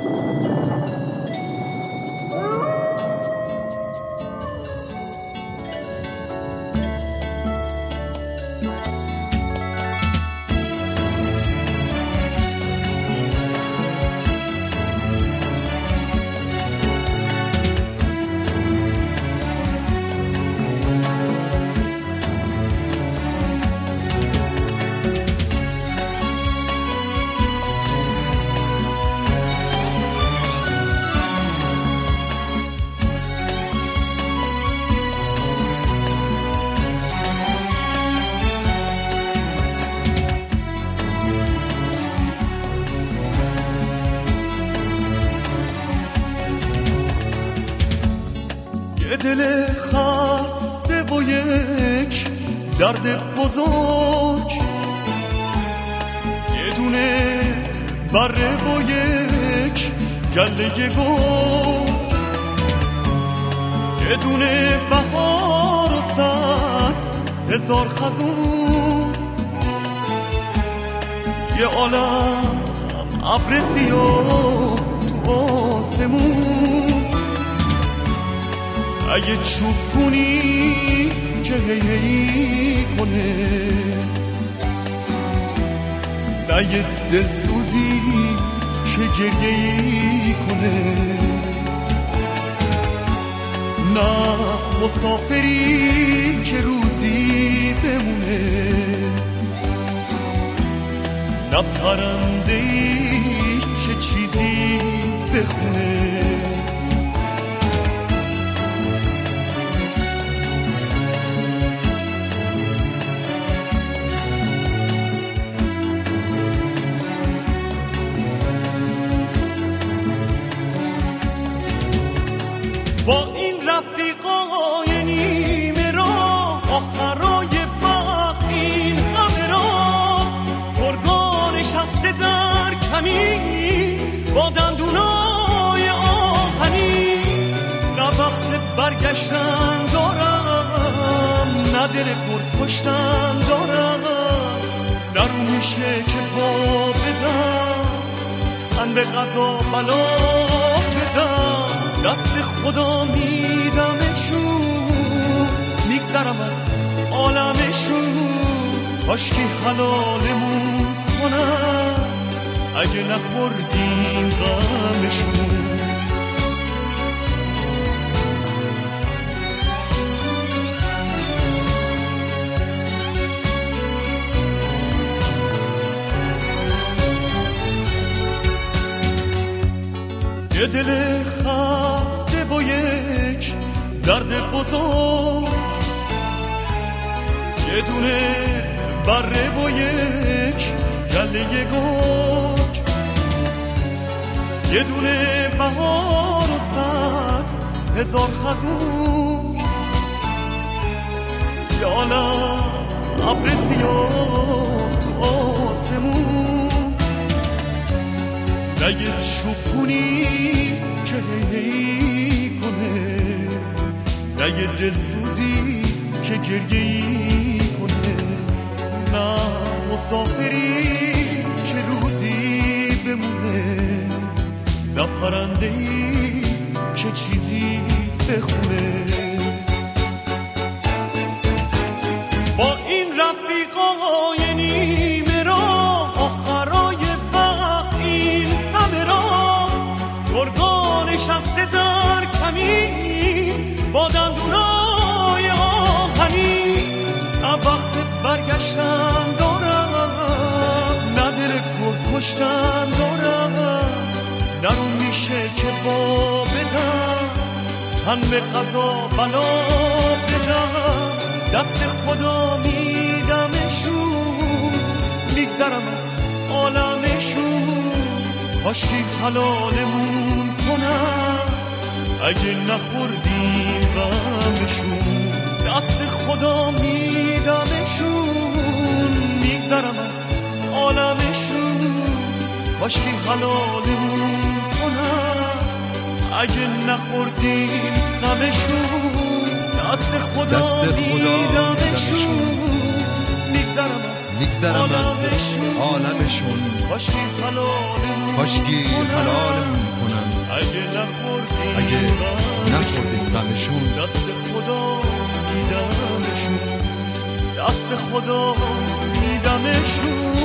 دل خسته و یک درد بزرگ، یه دونه بره و یک گله گل، یه دونه بهار و 100,000 خزون، یه عالم ابر سیاه تو آسمون. اگه چوبونی که هی کنه، نه یه دلسوزی که گریه کنه، نه مسافری که روزی بمونه، نه پرنده‌ای که چیزی بخونه. با این رفیقای نیمه راه، آخرای وقت این همه راه، گرگا نشسته در کمین با دندونای آهنی. نه وقت برگشتن دارم، نه دل پر کشتن دارم، نه رو میشه که پا بدم، تن به قضا بلا بدم. دست خدا میدمشون، میگذرم از عالمشون، کاشکی حلالمون کنن اگه نخوردیم غمشون. یه دل خسته با یک درد بزرگ، یه دونه بره با یک گله گرگ، یه دونه بهار و 100,000 خزون، یه عالم ابر سیاه تو آسمون. نه یه چوبونی که هی کنه، نه یه دلسوزی که گریه کنه، نه مسافری که روزی بمونه، نه پرنده‌ای که چیزی بخونه. با این رفیقای نیمه راه، آخرای وقت این همه راه، گرگا نشسته در کمین با دندونای آهنی. نه وقت برگشتن دارم، نه دل پر کشتن دارم، نه رو میشه که با بدم، تن به قضا بلا بدم. دست خدا میدمشون، میگذرم از عالمشون، کاشکی حلالمون کنن اگه نخوردیم غمشون. دست خدا میدمشون، میگذرم از عالمشون، کاشکی حلالمون کنن اگه نخوردیم غمشون. دست خدا میدمشون، میگذرم از میگذرم از عالمشون کاشکی حلالمون کنن اگه نخوردیم غمشون دست خدا میدمشون دست خدا میدمشون